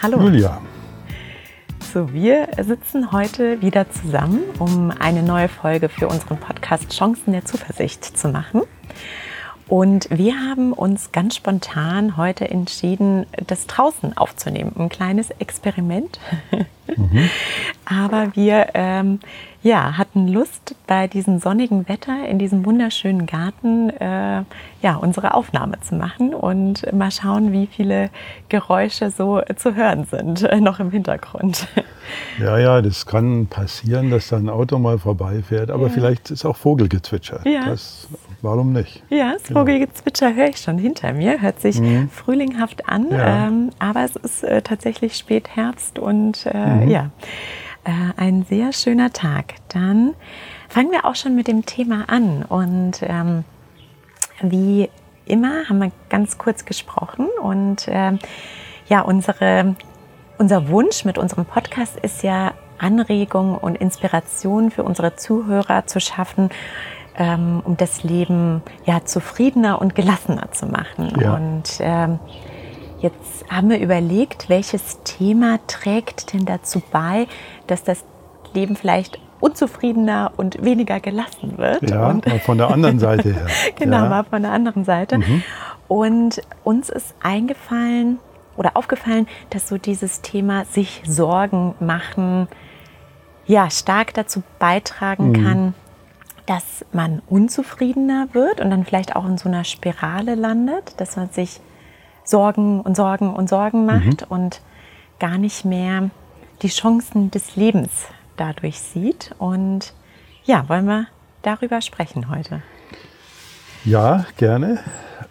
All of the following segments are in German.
Hallo. Julia. So, wir sitzen heute wieder zusammen, um eine neue Folge für unseren Podcast Chancen der Zuversicht zu machen. Und wir haben uns ganz spontan heute entschieden, das draußen aufzunehmen. Ein kleines Experiment. Aber wir hatten Lust, bei diesem sonnigen Wetter in diesem wunderschönen Garten unsere Aufnahme zu machen und mal schauen, wie viele Geräusche so zu hören sind, noch im Hintergrund. Ja, das kann passieren, dass da ein Auto mal vorbeifährt, aber vielleicht ist auch Vogelgezwitscher. Ja. Warum nicht? Ja, das Vogelgezwitscher höre ich schon hinter mir, hört sich frühlinghaft an, aber es ist tatsächlich Spätherbst und ein sehr schöner Tag. Dann fangen wir auch schon mit dem Thema an und wie immer haben wir ganz kurz gesprochen und unser Wunsch mit unserem Podcast ist ja, Anregung und Inspiration für unsere Zuhörer zu schaffen, um das Leben zufriedener und gelassener zu machen. Ja. Und jetzt haben wir überlegt, welches Thema trägt denn dazu bei, dass das Leben vielleicht unzufriedener und weniger gelassen wird. Ja, und mal von der anderen Seite her. Genau, mal von der anderen Seite. Und uns ist aufgefallen, dass so dieses Thema sich Sorgen machen, stark dazu beitragen kann, dass man unzufriedener wird und dann vielleicht auch in so einer Spirale landet, dass man sich Sorgen macht und gar nicht mehr die Chancen des Lebens dadurch sieht. Und wollen wir darüber sprechen heute? Ja, gerne.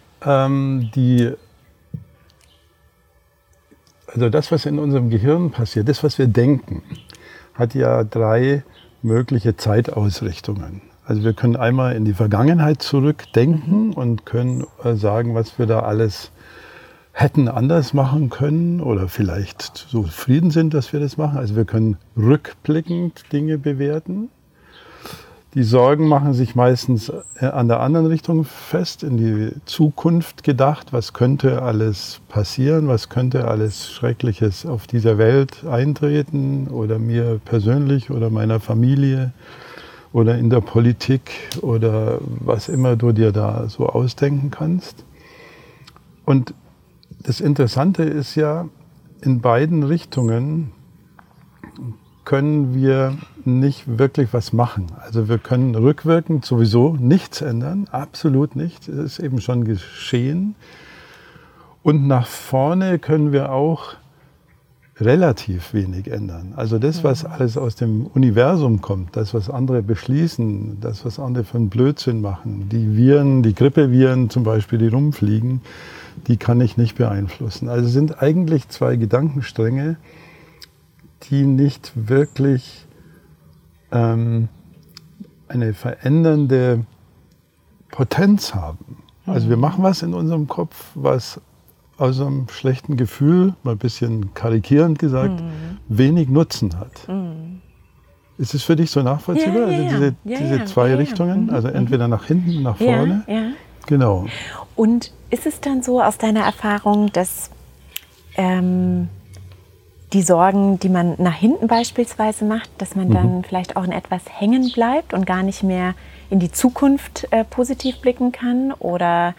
Das, was in unserem Gehirn passiert, das, was wir denken, hat ja 3 mögliche Zeitausrichtungen. Also wir können einmal in die Vergangenheit zurückdenken und können sagen, was wir da alles hätten anders machen können oder vielleicht so zufrieden sind, dass wir das machen. Also wir können rückblickend Dinge bewerten. Die Sorgen machen sich meistens an der anderen Richtung fest, in die Zukunft gedacht. Was könnte alles passieren? Was könnte alles Schreckliches auf dieser Welt eintreten oder mir persönlich oder meiner Familie oder in der Politik oder was immer du dir da so ausdenken kannst. Und das Interessante ist ja, in beiden Richtungen können wir nicht wirklich was machen. Also wir können rückwirkend sowieso nichts ändern, absolut nichts. Es ist eben schon geschehen. Und nach vorne können wir auch relativ wenig ändern. Also das, was alles aus dem Universum kommt, das, was andere beschließen, das, was andere für einen Blödsinn machen, die Viren, die Grippeviren zum Beispiel, die rumfliegen, die kann ich nicht beeinflussen. Also es sind eigentlich 2 Gedankenstränge, die nicht wirklich eine verändernde Potenz haben. Also wir machen was in unserem Kopf, was aus einem schlechten Gefühl, mal ein bisschen karikierend gesagt, wenig Nutzen hat. Ist es für dich so nachvollziehbar? Diese 2 Richtungen, also entweder nach hinten, nach vorne? Ja. Genau. Und ist es dann so aus deiner Erfahrung, dass die Sorgen, die man nach hinten beispielsweise macht, dass man dann vielleicht auch in etwas hängen bleibt und gar nicht mehr in die Zukunft positiv blicken kann? Oder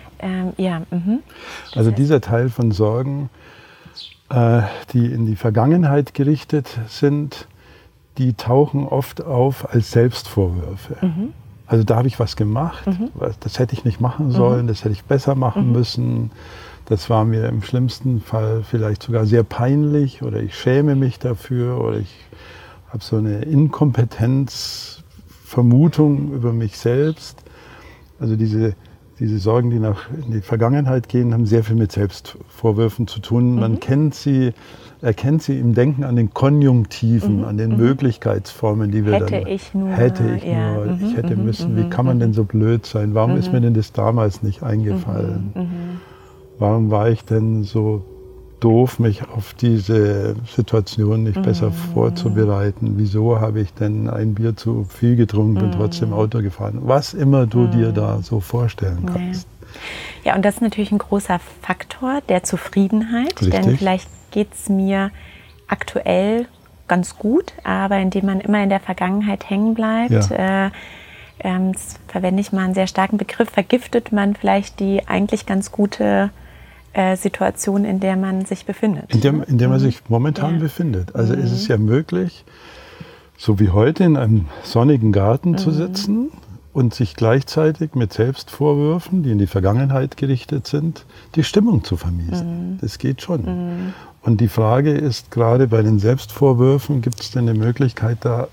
Also dieser Teil von Sorgen, die in die Vergangenheit gerichtet sind, die tauchen oft auf als Selbstvorwürfe. Also da habe ich was gemacht, das hätte ich nicht machen sollen, das hätte ich besser machen müssen. Das war mir im schlimmsten Fall vielleicht sogar sehr peinlich oder ich schäme mich dafür oder ich habe so eine Inkompetenzvermutung über mich selbst. Also diese Sorgen, die in die Vergangenheit gehen, haben sehr viel mit Selbstvorwürfen zu tun. Man erkennt sie im Denken an den Konjunktiven, an den Möglichkeitsformen, die wir hätte ich hätte müssen, wie kann man denn so blöd sein? Warum ist mir denn das damals nicht eingefallen? Warum war ich denn so doof, mich auf diese Situation nicht besser vorzubereiten? Wieso habe ich denn ein Bier zu viel getrunken und trotzdem Auto gefahren? Was immer du dir da so vorstellen kannst. Ja, und das ist natürlich ein großer Faktor der Zufriedenheit, Richtig. denn vielleicht geht es mir aktuell ganz gut, aber indem man immer in der Vergangenheit hängen bleibt, das verwende ich mal einen sehr starken Begriff, vergiftet man vielleicht die eigentlich ganz gute Situation, in der man sich befindet. In der man sich momentan befindet. Also ist es ja möglich, so wie heute in einem sonnigen Garten zu sitzen und sich gleichzeitig mit Selbstvorwürfen, die in die Vergangenheit gerichtet sind, die Stimmung zu vermiesen. Das geht schon. Und die Frage ist, gerade bei den Selbstvorwürfen, gibt es denn eine Möglichkeit, da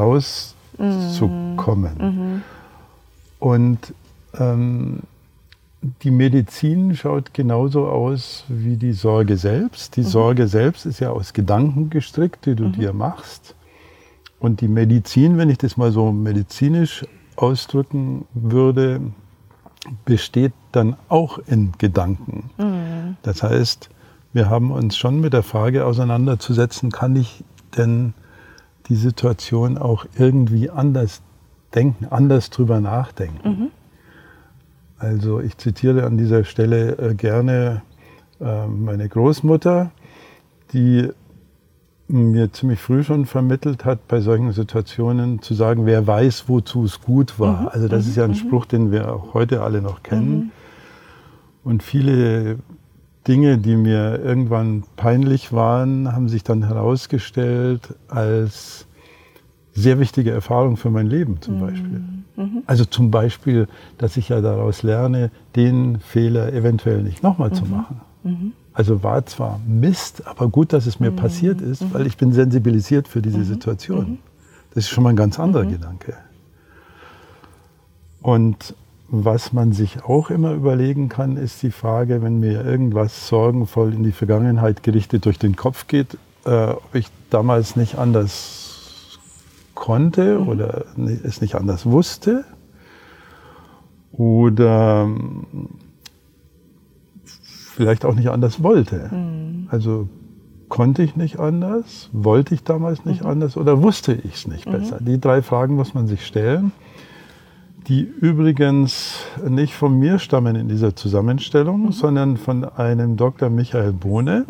rauszukommen? Und die Medizin schaut genauso aus wie die Sorge selbst. Die Sorge selbst ist ja aus Gedanken gestrickt, die du dir machst. Und die Medizin, wenn ich das mal so medizinisch ausdrücken würde, besteht dann auch in Gedanken. Das heißt, wir haben uns schon mit der Frage auseinanderzusetzen, kann ich denn die Situation auch irgendwie anders denken, anders drüber nachdenken? Also ich zitiere an dieser Stelle gerne meine Großmutter, die mir ziemlich früh schon vermittelt hat, bei solchen Situationen zu sagen, wer weiß, wozu es gut war. Also das ist ja ein Spruch, den wir auch heute alle noch kennen. Und viele Dinge, die mir irgendwann peinlich waren, haben sich dann herausgestellt als sehr wichtige Erfahrung für mein Leben zum Beispiel. Also zum Beispiel, dass ich ja daraus lerne, den Fehler eventuell nicht nochmal zu machen. Also war zwar Mist, aber gut, dass es mir passiert ist, weil ich bin sensibilisiert für diese Situation. Das ist schon mal ein ganz anderer Gedanke. Und was man sich auch immer überlegen kann, ist die Frage, wenn mir irgendwas sorgenvoll in die Vergangenheit gerichtet durch den Kopf geht, ob ich damals nicht anders konnte oder es nicht anders wusste oder vielleicht auch nicht anders wollte. Also konnte ich nicht anders, wollte ich damals nicht anders oder wusste ich es nicht besser? Die 3 Fragen muss man sich stellen, die übrigens nicht von mir stammen in dieser Zusammenstellung, sondern von einem Dr. Michael Bohne.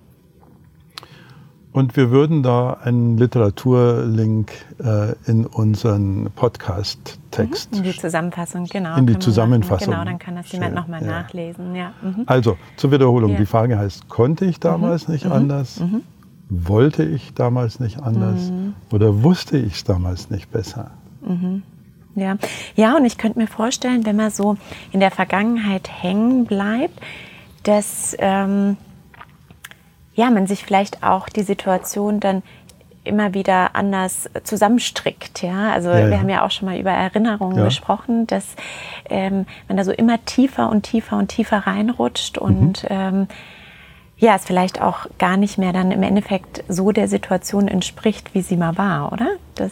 Und wir würden da einen Literaturlink in unseren Podcast-Text. In die Zusammenfassung, genau. In die Zusammenfassung. Genau, dann kann das jemand nochmal nachlesen. Ja. Also, zur Wiederholung. Die Frage heißt, konnte ich damals nicht anders? Wollte ich damals nicht anders? Oder wusste ich es damals nicht besser? Ja, und ich könnte mir vorstellen, wenn man so in der Vergangenheit hängen bleibt, dass man sich vielleicht auch die Situation dann immer wieder anders zusammenstrickt. Ja? Also wir haben ja auch schon mal über Erinnerungen gesprochen, dass man da so immer tiefer und tiefer und tiefer reinrutscht und es vielleicht auch gar nicht mehr dann im Endeffekt so der Situation entspricht, wie sie mal war, oder?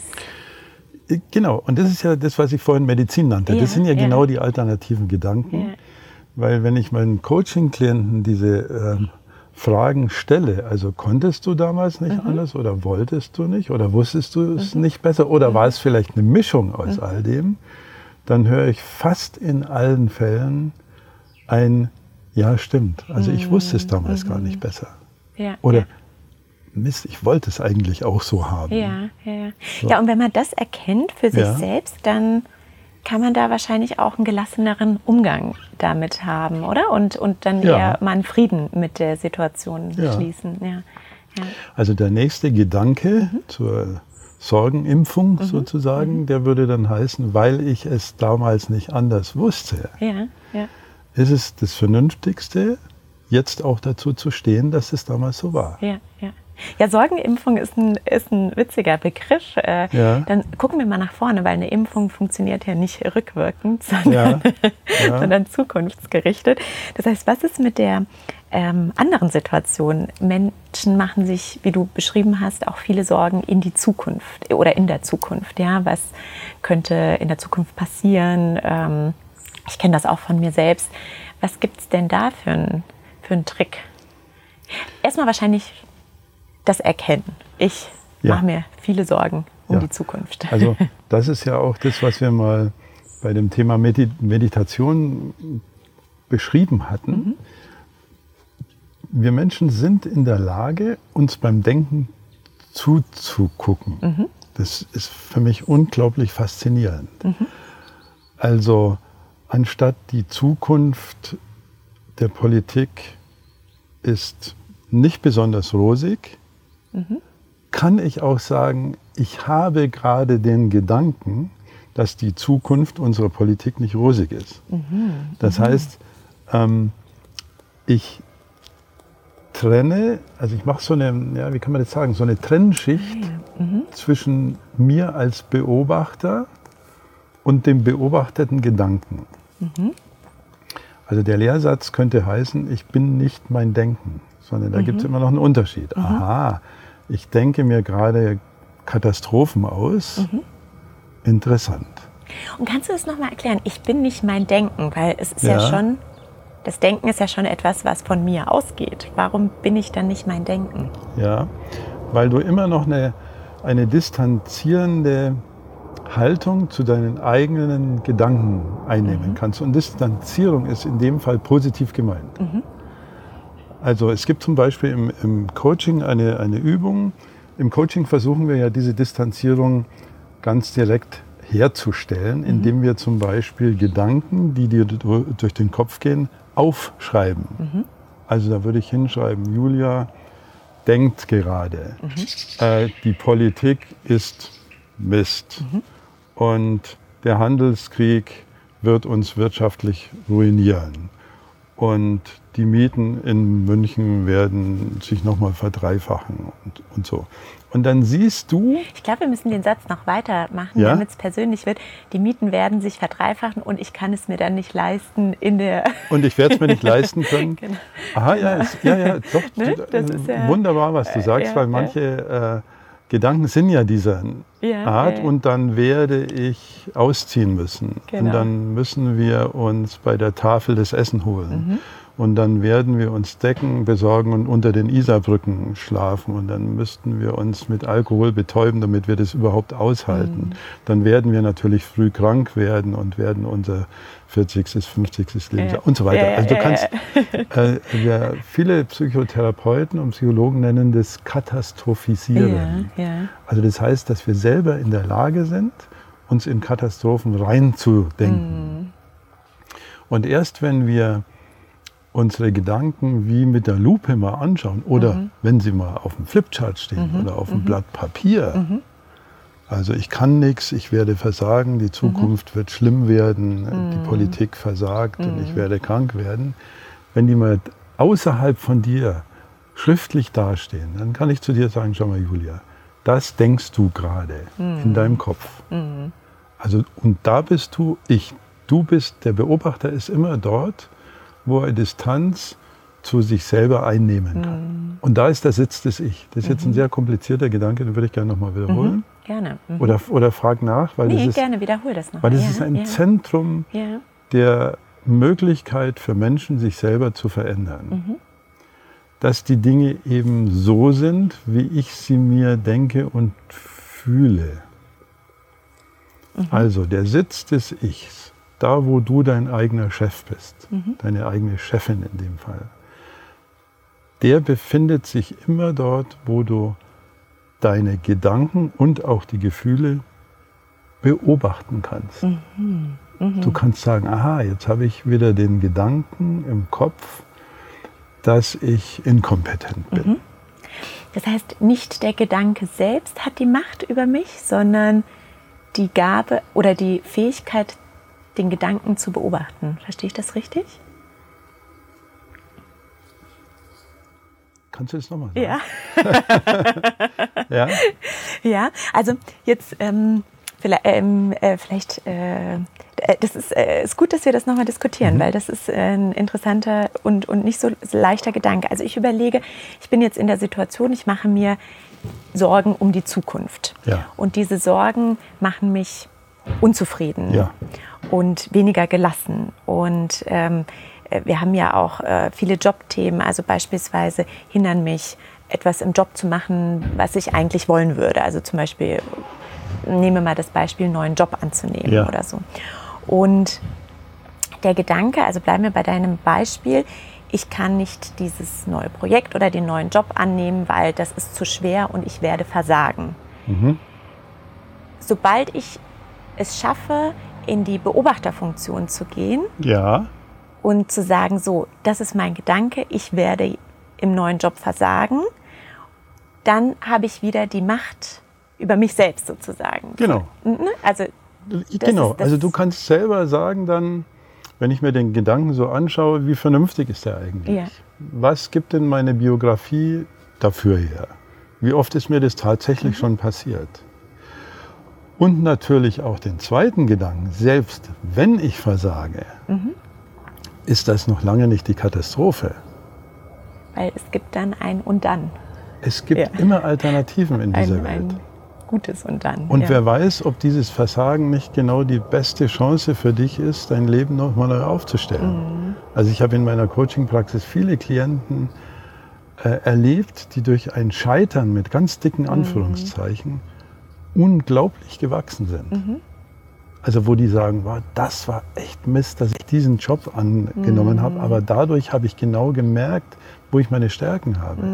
Genau, und das ist ja das, was ich vorhin Medizin nannte. Das sind ja genau die alternativen Gedanken. Weil wenn ich meinen Coaching-Klienten diese Fragen stelle, also konntest du damals nicht anders oder wolltest du nicht oder wusstest du es nicht besser oder war es vielleicht eine Mischung aus all dem, dann höre ich fast in allen Fällen ein Ja, stimmt. Also ich wusste es damals gar nicht besser. Oder Mist, ich wollte es eigentlich auch so haben. So. Ja, und wenn man das erkennt für sich selbst, dann kann man da wahrscheinlich auch einen gelasseneren Umgang damit haben, oder? Und dann eher mal einen Frieden mit der Situation schließen. Also der nächste Gedanke zur Sorgenimpfung sozusagen, der würde dann heißen, weil ich es damals nicht anders wusste, ist es das Vernünftigste, jetzt auch dazu zu stehen, dass es damals so war. Ja, Sorgenimpfung ist ein witziger Begriff. Dann gucken wir mal nach vorne, weil eine Impfung funktioniert ja nicht rückwirkend, sondern zukunftsgerichtet. Das heißt, was ist mit der anderen Situation? Menschen machen sich, wie du beschrieben hast, auch viele Sorgen in die Zukunft oder in der Zukunft. Ja? Was könnte in der Zukunft passieren? Ich kenne das auch von mir selbst. Was gibt es denn da für einen Trick? Erstmal wahrscheinlich das Erkennen. Ich mache mir viele Sorgen um die Zukunft. Also das ist ja auch das, was wir mal bei dem Thema Meditation beschrieben hatten. wir Menschen sind in der Lage, uns beim Denken zuzugucken. Das ist für mich unglaublich faszinierend. Also anstatt die Zukunft der Politik ist nicht besonders rosig, kann ich auch sagen, ich habe gerade den Gedanken, dass die Zukunft unserer Politik nicht rosig ist. Das heißt, ich trenne, also ich mache so eine, ja, wie kann man das sagen, so eine Trennschicht zwischen mir als Beobachter und dem beobachteten Gedanken. Also der Lehrsatz könnte heißen, ich bin nicht mein Denken, sondern da gibt es immer noch einen Unterschied. Aha, ich denke mir gerade Katastrophen aus. Interessant. Und kannst du das nochmal erklären? Ich bin nicht mein Denken, weil es ist ja schon, das Denken ist ja schon etwas, was von mir ausgeht. Warum bin ich dann nicht mein Denken? Ja, weil du immer noch eine distanzierende Haltung zu deinen eigenen Gedanken einnehmen kannst. Und Distanzierung ist in dem Fall positiv gemeint. Also es gibt zum Beispiel im Coaching eine Übung. Im Coaching versuchen wir ja diese Distanzierung ganz direkt herzustellen, indem wir zum Beispiel Gedanken, die dir durch den Kopf gehen, aufschreiben. Also da würde ich hinschreiben, Julia denkt gerade, die Politik ist Mist und der Handelskrieg wird uns wirtschaftlich ruinieren und die Mieten in München werden sich nochmal verdreifachen und so. Und dann siehst du... Ich glaube, wir müssen den Satz noch weitermachen, damit es persönlich wird. Die Mieten werden sich verdreifachen und ich kann es mir dann nicht leisten in der... Und ich werde es mir nicht leisten können. Genau. Aha, doch, ne? Das ist wunderbar, was du sagst, weil manche Gedanken sind ja dieser Art und dann werde ich ausziehen müssen. Genau. Und dann müssen wir uns bei der Tafel das Essen holen. Und dann werden wir uns Decken besorgen und unter den Isarbrücken schlafen. Und dann müssten wir uns mit Alkohol betäuben, damit wir das überhaupt aushalten. Dann werden wir natürlich früh krank werden und werden unser 40., 50. Lebensjahr und so weiter. Also du kannst, viele Psychotherapeuten und Psychologen nennen das Katastrophisieren. Also das heißt, dass wir selber in der Lage sind, uns in Katastrophen reinzudenken. Und erst wenn wir unsere Gedanken wie mit der Lupe mal anschauen oder wenn sie mal auf dem Flipchart stehen oder auf dem Blatt Papier. Also ich kann nichts, ich werde versagen, die Zukunft wird schlimm werden, die Politik versagt und ich werde krank werden. Wenn die mal außerhalb von dir schriftlich dastehen, dann kann ich zu dir sagen, schau mal Julia, das denkst du gerade in deinem Kopf. Also und da bist du ich. Du bist, der Beobachter ist immer dort, wo er Distanz zu sich selber einnehmen kann. Und da ist der Sitz des Ich. Das ist jetzt ein sehr komplizierter Gedanke, den würde ich gerne nochmal wiederholen. Gerne. Oder frag nach. Weil das ist, gerne, wiederhol das noch. Weil das ist ein Zentrum der Möglichkeit für Menschen, sich selber zu verändern. Dass die Dinge eben so sind, wie ich sie mir denke und fühle. Also der Sitz des Ichs. Da, wo du dein eigener Chef bist, deine eigene Chefin in dem Fall, der befindet sich immer dort, wo du deine Gedanken und auch die Gefühle beobachten kannst. Du kannst sagen, aha, jetzt habe ich wieder den Gedanken im Kopf, dass ich inkompetent bin. Das heißt, nicht der Gedanke selbst hat die Macht über mich, sondern die Gabe oder die Fähigkeit, den Gedanken zu beobachten. Verstehe ich das richtig? Kannst du das nochmal sagen? Ja. Ja, also jetzt vielleicht das ist gut, dass wir das nochmal diskutieren, weil das ist ein interessanter und nicht so leichter Gedanke. Also ich überlege, ich bin jetzt in der Situation, ich mache mir Sorgen um die Zukunft. Und diese Sorgen machen mich unzufrieden und weniger gelassen. Und wir haben ja auch viele Jobthemen, also beispielsweise hindern mich, etwas im Job zu machen, was ich eigentlich wollen würde. Also zum Beispiel, nehmen wir mal das Beispiel, einen neuen Job anzunehmen oder so. Und der Gedanke, also bleiben wir bei deinem Beispiel, ich kann nicht dieses neue Projekt oder den neuen Job annehmen, weil das ist zu schwer und ich werde versagen. Sobald ich es schaffe, in die Beobachterfunktion zu gehen und zu sagen, so, das ist mein Gedanke, ich werde im neuen Job versagen, dann habe ich wieder die Macht über mich selbst sozusagen. Genau. Also, also du kannst selber sagen dann, wenn ich mir den Gedanken so anschaue, wie vernünftig ist der eigentlich? Ja. Was gibt denn meine Biografie dafür her? Wie oft ist mir das tatsächlich schon passiert? Und natürlich auch den zweiten Gedanken, selbst wenn ich versage, ist das noch lange nicht die Katastrophe. Weil es gibt dann ein und dann. Es gibt immer Alternativen in dieser Welt. Ein gutes und dann. Und wer weiß, ob dieses Versagen nicht genau die beste Chance für dich ist, dein Leben nochmal neu aufzustellen. Also ich habe in meiner Coaching-Praxis viele Klienten erlebt, die durch ein Scheitern mit ganz dicken Anführungszeichen unglaublich gewachsen sind. Also wo die sagen, wow, das war echt Mist, dass ich diesen Job angenommen habe, aber dadurch habe ich genau gemerkt, wo ich meine Stärken habe.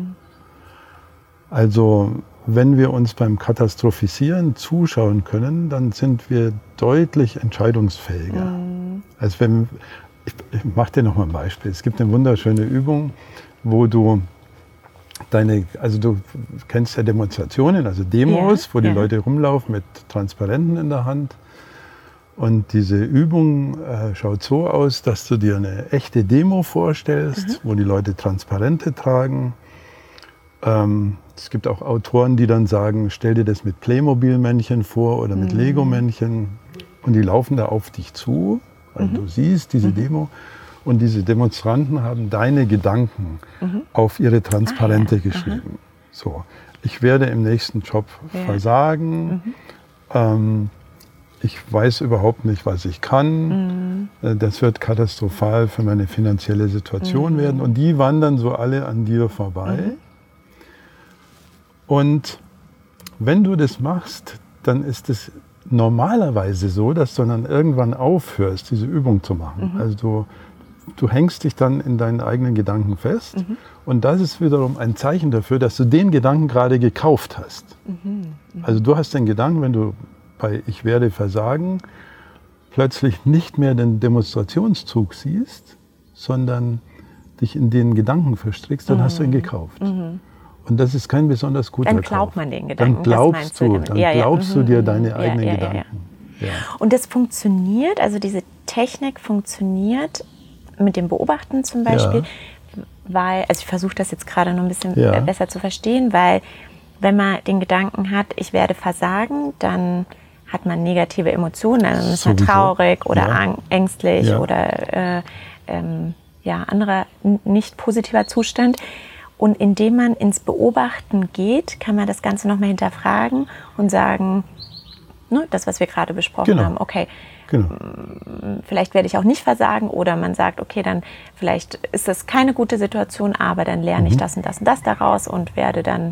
Also wenn wir uns beim Katastrophisieren zuschauen können, dann sind wir deutlich entscheidungsfähiger. Also ich mache dir noch mal ein Beispiel. Es gibt eine wunderschöne Übung, wo du du kennst ja Demonstrationen, also Demos, wo die Leute rumlaufen mit Transparenten in der Hand. Und diese Übung schaut so aus, dass du dir eine echte Demo vorstellst, wo die Leute Transparente tragen. Es gibt auch Autoren, die dann sagen, stell dir das mit Playmobil-Männchen vor oder mit Lego-Männchen. Und die laufen da auf dich zu, weil du siehst diese Demo. Und diese Demonstranten haben deine Gedanken auf ihre Transparente geschrieben. So, ich werde im nächsten Job versagen. Ich weiß überhaupt nicht, was ich kann. Das wird katastrophal für meine finanzielle Situation werden. Und die wandern so alle an dir vorbei. Und wenn du das machst, dann ist es normalerweise so, dass du dann irgendwann aufhörst, diese Übung zu machen. Also du hängst dich dann in deinen eigenen Gedanken fest. Und das ist wiederum ein Zeichen dafür, dass du den Gedanken gerade gekauft hast. Also du hast den Gedanken, wenn du bei Ich werde versagen plötzlich nicht mehr den Demonstrationszug siehst, sondern dich in den Gedanken verstrickst, dann hast du ihn gekauft. Und das ist kein besonders guter Kauf. Dann glaubt man den Gedanken. Dann glaubst du dir deine eigenen Gedanken. Ja. Und das funktioniert, also diese Technik funktioniert mit dem Beobachten zum Beispiel, weil, also ich versuche das jetzt gerade noch ein bisschen besser zu verstehen, weil wenn man den Gedanken hat, ich werde versagen, dann hat man negative Emotionen, dann ist man traurig oder ängstlich oder anderer nicht positiver Zustand. Und indem man ins Beobachten geht, kann man das Ganze nochmal hinterfragen und sagen, ne, das, was wir gerade besprochen haben, okay, vielleicht werde ich auch nicht versagen, oder man sagt, okay, dann vielleicht ist das keine gute Situation, aber dann lerne ich das und das und das daraus und werde dann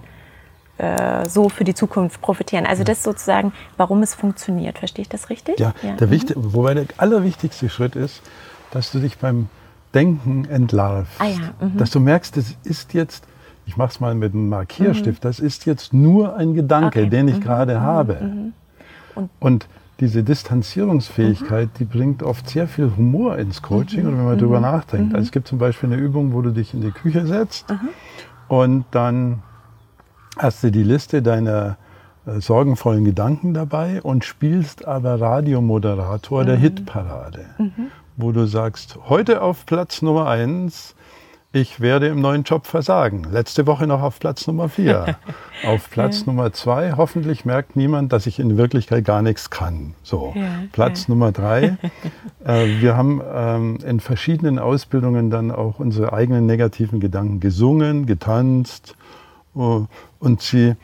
so für die Zukunft profitieren. Also das ist sozusagen, warum es funktioniert. Verstehe ich das richtig? Ja, wobei der allerwichtigste Schritt ist, dass du dich beim Denken entlarvst. Dass du merkst, das ist jetzt, ich mache es mal mit einem Markierstift, das ist jetzt nur ein Gedanke, den ich gerade habe. Und diese Distanzierungsfähigkeit, die bringt oft sehr viel Humor ins Coaching, oder wenn man darüber nachdenkt. Also es gibt zum Beispiel eine Übung, wo du dich in die Küche setzt und dann hast du die Liste deiner sorgenvollen Gedanken dabei und spielst aber Radiomoderator der Hitparade. Wo du sagst, heute auf Platz Nummer 1, ich werde im neuen Job versagen. Letzte Woche noch auf Platz Nummer 4. Auf Platz Nummer 2, hoffentlich merkt niemand, dass ich in Wirklichkeit gar nichts kann. So, Platz Nummer 3. Wir haben in verschiedenen Ausbildungen dann auch unsere eigenen negativen Gedanken gesungen, getanzt und sie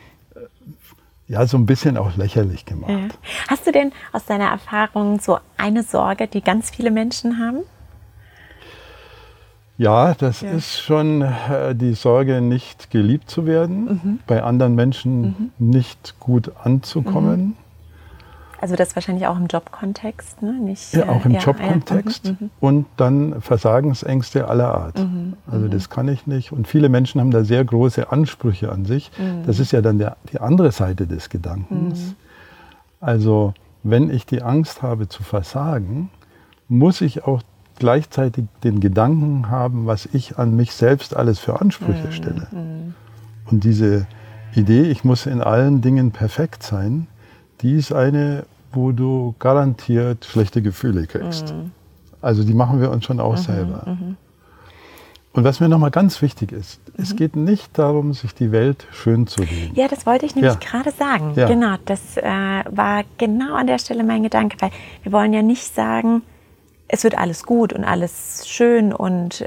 so ein bisschen auch lächerlich gemacht. Hast du denn aus deiner Erfahrung so eine Sorge, die ganz viele Menschen haben? Ja, das ist schon die Sorge, nicht geliebt zu werden, bei anderen Menschen nicht gut anzukommen. Also das wahrscheinlich auch im Jobkontext, ne? Nicht, ja, auch im Jobkontext. Und dann Versagensängste aller Art. Also das kann ich nicht. Und viele Menschen haben da sehr große Ansprüche an sich. Das ist ja dann die andere Seite des Gedankens. Also wenn ich die Angst habe zu versagen, muss ich auch gleichzeitig den Gedanken haben, was ich an mich selbst alles für Ansprüche stelle. Und diese Idee, ich muss in allen Dingen perfekt sein, die ist eine, wo du garantiert schlechte Gefühle kriegst. Also die machen wir uns schon auch selber. Und was mir nochmal ganz wichtig ist, es geht nicht darum, sich die Welt schön zu reden. Ja, das wollte ich nämlich gerade sagen. Ja. Genau, das war genau an der Stelle mein Gedanke, weil wir wollen ja nicht sagen, es wird alles gut und alles schön und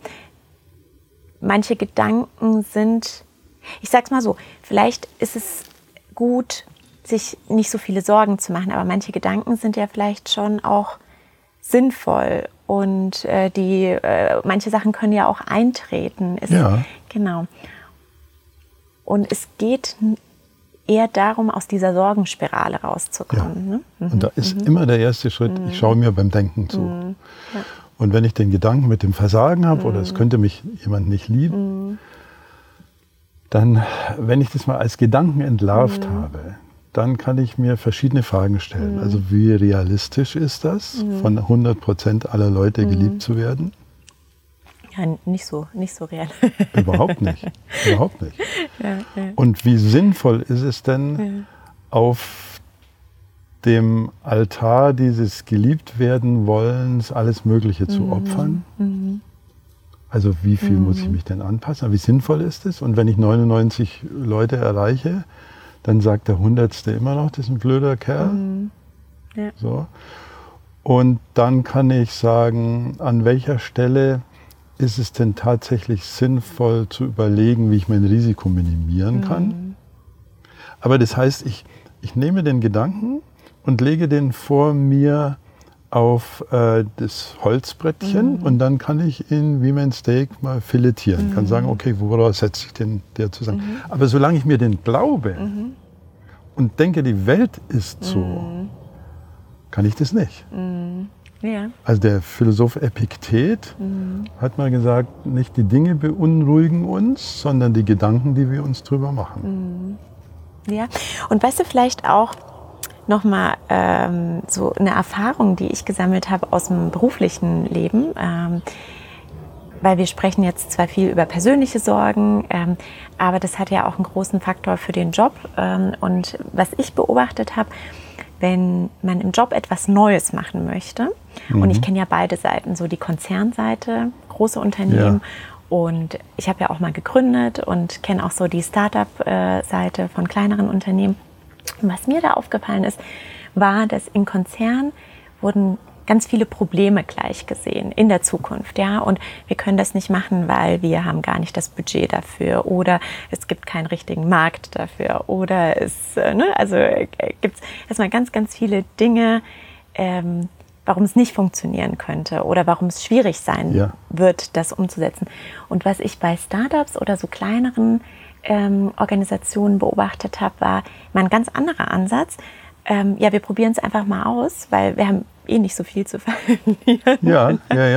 manche Gedanken sind, ich sag's mal so, vielleicht ist es gut, sich nicht so viele Sorgen zu machen, aber manche Gedanken sind ja vielleicht schon auch sinnvoll und manche Sachen können ja auch eintreten. Genau. Und es geht eher darum, aus dieser Sorgenspirale rauszukommen. Ja. Ne? Und da ist immer der erste Schritt, ich schaue mir beim Denken zu. Ja. Und wenn ich den Gedanken mit dem Versagen habe oder es könnte mich jemand nicht lieben, dann, wenn ich das mal als Gedanken entlarvt habe, dann kann ich mir verschiedene Fragen stellen. Also wie realistisch ist das, von 100% aller Leute geliebt zu werden? Ja, nicht so real. Überhaupt nicht. Überhaupt nicht. Ja. Und wie sinnvoll ist es denn, auf dem Altar dieses Geliebtwerden-Wollens alles Mögliche zu opfern? Also wie viel muss ich mich denn anpassen? Wie sinnvoll ist es? Und wenn ich 99 Leute erreiche, dann sagt der 100. immer noch, das ist ein blöder Kerl. Ja. So. Und dann kann ich sagen, an welcher Stelle ist es denn tatsächlich sinnvoll zu überlegen, wie ich mein Risiko minimieren kann. Aber das heißt, ich nehme den Gedanken und lege den vor mir auf das Holzbrettchen und dann kann ich ihn wie mein Steak mal filetieren. Kann sagen, okay, woraus setze ich den der zusammen? Aber solange ich mir den glaube und denke, die Welt ist so, kann ich das nicht. Ja. Also der Philosoph Epiktet hat mal gesagt, nicht die Dinge beunruhigen uns, sondern die Gedanken, die wir uns drüber machen. Ja, und weißt du, vielleicht auch nochmal so eine Erfahrung, die ich gesammelt habe aus dem beruflichen Leben, weil wir sprechen jetzt zwar viel über persönliche Sorgen, aber das hat ja auch einen großen Faktor für den Job. Und was ich beobachtet habe, wenn man im Job etwas Neues machen möchte, und ich kenne ja beide Seiten, so die Konzernseite, große Unternehmen, und ich habe ja auch mal gegründet und kenne auch so die Start-up-Seite von kleineren Unternehmen. Und was mir da aufgefallen ist, war, dass in Konzernen wurden ganz viele Probleme gleich gesehen in der Zukunft, ja, und wir können das nicht machen, weil wir haben gar nicht das Budget dafür oder es gibt keinen richtigen Markt dafür oder also gibt es erstmal ganz, ganz viele Dinge, warum es nicht funktionieren könnte oder warum es schwierig sein wird, das umzusetzen. Und was ich bei Startups oder so kleineren Organisationen beobachtet habe, war mal ein ganz anderer Ansatz. Wir probieren es einfach mal aus, weil wir haben eh nicht so viel zu verlieren. Ja.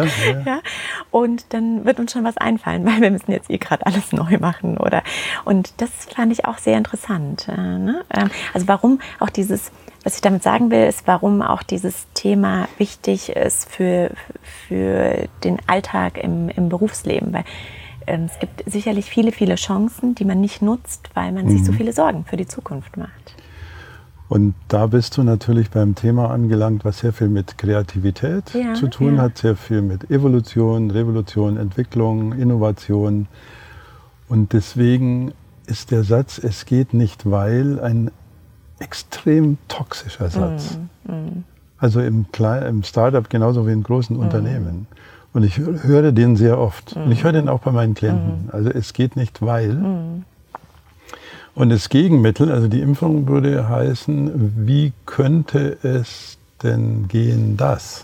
Und dann wird uns schon was einfallen, weil wir müssen jetzt gerade alles neu machen, oder? Und das fand ich auch sehr interessant. Ne? Also warum auch dieses, was ich damit sagen will, ist, warum auch dieses Thema wichtig ist für den Alltag im Berufsleben, weil es gibt sicherlich viele, viele Chancen, die man nicht nutzt, weil man sich so viele Sorgen für die Zukunft macht. Und da bist du natürlich beim Thema angelangt, was sehr viel mit Kreativität zu tun hat, sehr viel mit Evolution, Revolution, Entwicklung, Innovation. Und deswegen ist der Satz, es geht nicht, weil, ein extrem toxischer Satz. Also im Startup genauso wie in großen Unternehmen. Und ich höre den sehr oft. Und ich höre den auch bei meinen Klienten. Also es geht nicht, weil. Und das Gegenmittel, also die Impfung, würde heißen, wie könnte es denn gehen, das?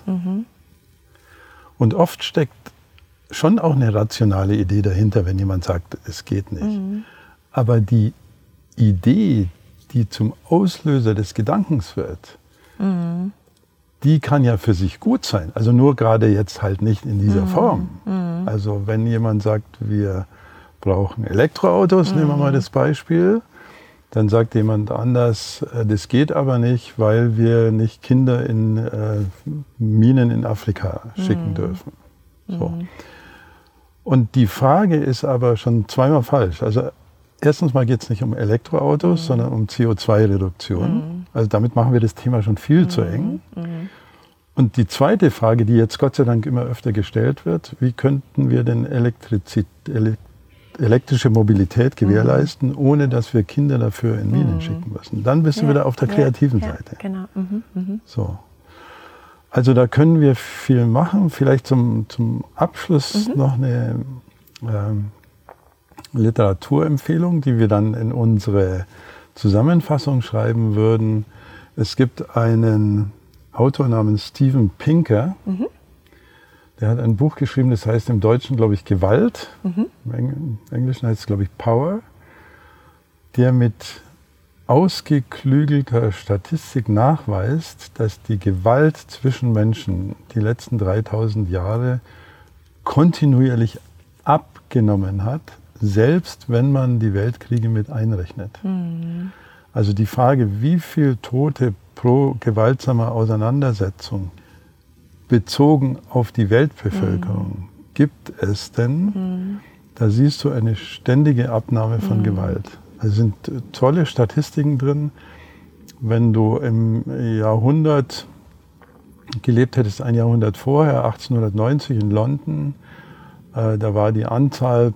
Und oft steckt schon auch eine rationale Idee dahinter, wenn jemand sagt, es geht nicht. Aber die Idee, die zum Auslöser des Gedankens wird, die kann ja für sich gut sein. Also nur gerade jetzt halt nicht in dieser Form. Also wenn jemand sagt, wir brauchen Elektroautos, nehmen wir mal das Beispiel, dann sagt jemand anders, das geht aber nicht, weil wir nicht Kinder in Minen in Afrika schicken dürfen. So. Und die Frage ist aber schon zweimal falsch. Also erstens mal geht es nicht um Elektroautos, sondern um CO2-Reduktion. Also damit machen wir das Thema schon viel zu eng. Und die zweite Frage, die jetzt Gott sei Dank immer öfter gestellt wird, wie könnten wir denn elektrische Mobilität gewährleisten, ohne dass wir Kinder dafür in Minen schicken müssen. Dann bist du wieder auf der kreativen Seite. Genau. So. Also da können wir viel machen. Vielleicht zum Abschluss noch eine Literaturempfehlung, die wir dann in unsere Zusammenfassung schreiben würden. Es gibt einen Autor namens Steven Pinker. Der hat ein Buch geschrieben, das heißt im Deutschen, glaube ich, Gewalt. Im Englischen heißt es, glaube ich, Power. Der mit ausgeklügelter Statistik nachweist, dass die Gewalt zwischen Menschen die letzten 3000 Jahre kontinuierlich abgenommen hat, selbst wenn man die Weltkriege mit einrechnet. Also die Frage, wie viele Tote pro gewaltsamer Auseinandersetzung bezogen auf die Weltbevölkerung gibt es denn, da siehst du eine ständige Abnahme von Gewalt. Also sind tolle Statistiken drin. Wenn du im Jahrhundert gelebt hättest, ein Jahrhundert vorher, 1890 in London, da war die Anzahl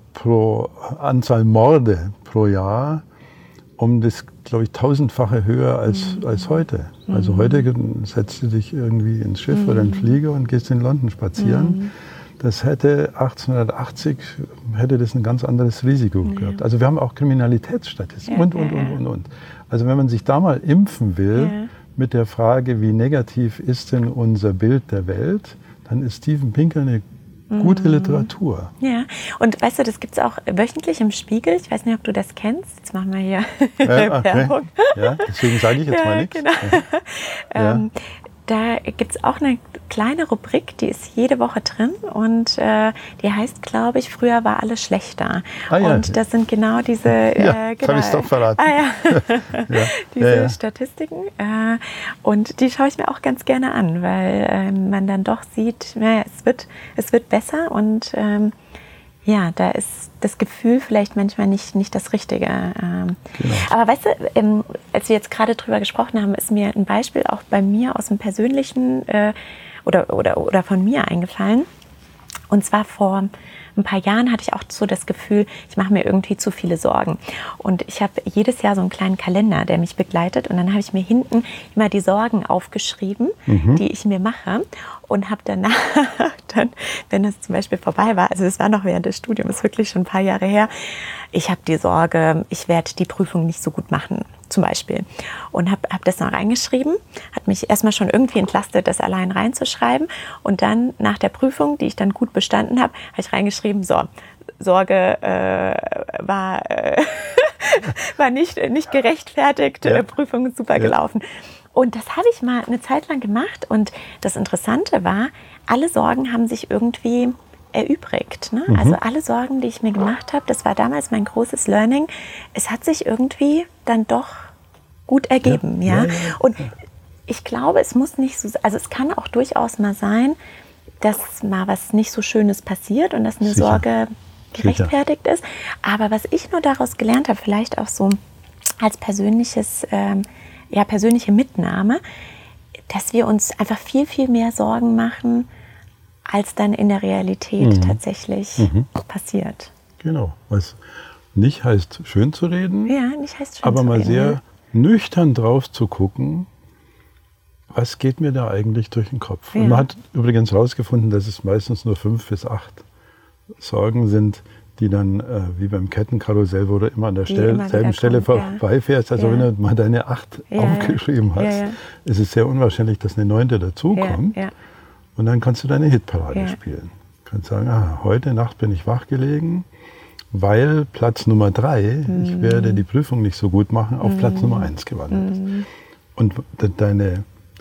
Morde pro Jahr um das, glaube ich, 1000-fache höher als heute. Also heute setzt du dich irgendwie ins Schiff oder in den Flieger und gehst in London spazieren. Das hätte 1880 hätte das ein ganz anderes Risiko gehabt. Also wir haben auch Kriminalitätsstatistiken und. Also wenn man sich da mal impfen will mit der Frage, wie negativ ist denn unser Bild der Welt, dann ist Steven Pinker eine gute Literatur. Ja, und weißt du, das gibt es auch wöchentlich im Spiegel. Ich weiß nicht, ob du das kennst. Jetzt machen wir hier Werbung. Ja, deswegen sage ich jetzt mal nichts. Genau. Da gibt es auch eine kleine Rubrik, die ist jede Woche drin und die heißt, glaube ich, früher war alles schlechter. Und das sind genau diese... das habe ich doch verraten. Diese Statistiken. Und die schaue ich mir auch ganz gerne an, weil man dann doch sieht, es wird besser und da ist das Gefühl vielleicht manchmal nicht das Richtige. Genau. Aber weißt du, als wir jetzt gerade drüber gesprochen haben, ist mir ein Beispiel auch bei mir aus dem Persönlichen oder von mir eingefallen. Und zwar vor ein paar Jahren hatte ich auch so das Gefühl, ich mache mir irgendwie zu viele Sorgen. Und ich habe jedes Jahr so einen kleinen Kalender, der mich begleitet. Und dann habe ich mir hinten immer die Sorgen aufgeschrieben, die ich mir mache. Und habe danach, wenn es zum Beispiel vorbei war, also das war noch während des Studiums, ist wirklich schon ein paar Jahre her, ich habe die Sorge, ich werde die Prüfung nicht so gut machen, zum Beispiel. Und habe das noch reingeschrieben, hat mich erstmal schon irgendwie entlastet, das allein reinzuschreiben. Und dann nach der Prüfung, die ich dann gut bestanden habe, habe ich reingeschrieben, so, Sorge war nicht gerechtfertigt, Prüfung ist super gelaufen. Und das habe ich mal eine Zeit lang gemacht und das Interessante war, alle Sorgen haben sich irgendwie erübrigt. Ne? Also alle Sorgen, die ich mir gemacht habe, das war damals mein großes Learning, es hat sich irgendwie dann doch gut ergeben. Ja? Und ich glaube, es muss nicht so, also es kann auch durchaus mal sein, dass mal was nicht so Schönes passiert und dass eine Sorge gerechtfertigt ist. Aber was ich nur daraus gelernt habe, vielleicht auch so als persönliche Mitnahme, dass wir uns einfach viel, viel mehr Sorgen machen, als dann in der Realität tatsächlich passiert. Genau, was nicht heißt, schön zu reden, nicht heißt schön aber zu mal reden, sehr nüchtern drauf zu gucken, was geht mir da eigentlich durch den Kopf. Und man hat übrigens herausgefunden, dass es meistens nur 5 bis 8 Sorgen sind, die dann wie beim Kettenkarussell, wo du immer an der selben Stelle vorbeifährst, also wenn du mal deine 8 aufgeschrieben hast, ist es sehr unwahrscheinlich, dass eine 9. dazukommt. Und dann kannst du deine Hitparade spielen. Du kannst sagen, heute Nacht bin ich wach gelegen, weil Platz Nummer 3, ich werde die Prüfung nicht so gut machen, auf Platz Nummer 1 gewandert ist. Und deine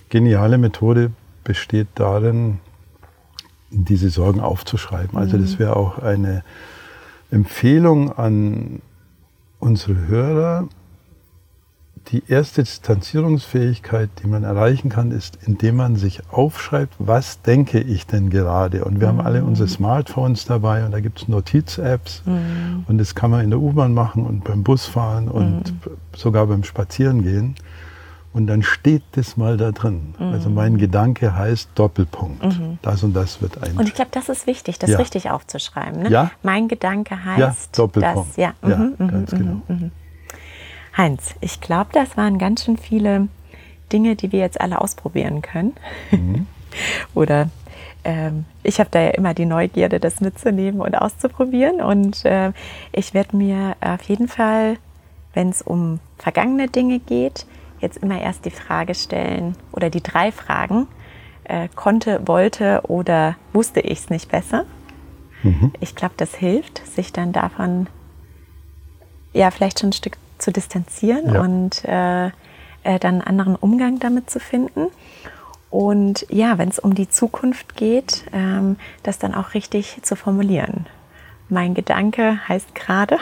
geniale Methode besteht darin, diese Sorgen aufzuschreiben. Also das wäre auch eine Empfehlung an unsere Hörer. Die erste Distanzierungsfähigkeit, die man erreichen kann, ist, indem man sich aufschreibt, was denke ich denn gerade? Und wir haben alle unsere Smartphones dabei und da gibt es Notiz-Apps und das kann man in der U-Bahn machen und beim Busfahren und sogar beim Spazierengehen. Und dann steht das mal da drin. Also mein Gedanke heißt Doppelpunkt. Das und das wird ein. Und ich glaube, das ist wichtig, das richtig aufzuschreiben. Ne? Ja. Mein Gedanke heißt Doppelpunkt. das. Ja, ganz genau. Heinz, ich glaube, das waren ganz schön viele Dinge, die wir jetzt alle ausprobieren können. Oder ich habe da ja immer die Neugierde, das mitzunehmen und auszuprobieren. Und ich werde mir auf jeden Fall, wenn es um vergangene Dinge geht, jetzt immer erst die Frage stellen oder die 3 Fragen. Konnte, wollte oder wusste ich es nicht besser? Ich glaube, das hilft, sich dann davon ja vielleicht schon ein Stück zu distanzieren und dann einen anderen Umgang damit zu finden. Und ja, wenn es um die Zukunft geht, das dann auch richtig zu formulieren. Mein Gedanke heißt gerade,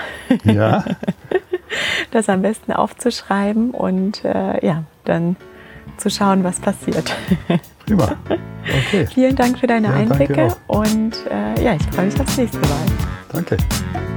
das am besten aufzuschreiben und dann zu schauen, was passiert. Prima. Okay. Vielen Dank für deine Einblicke und ich freue mich aufs nächste Mal. Danke.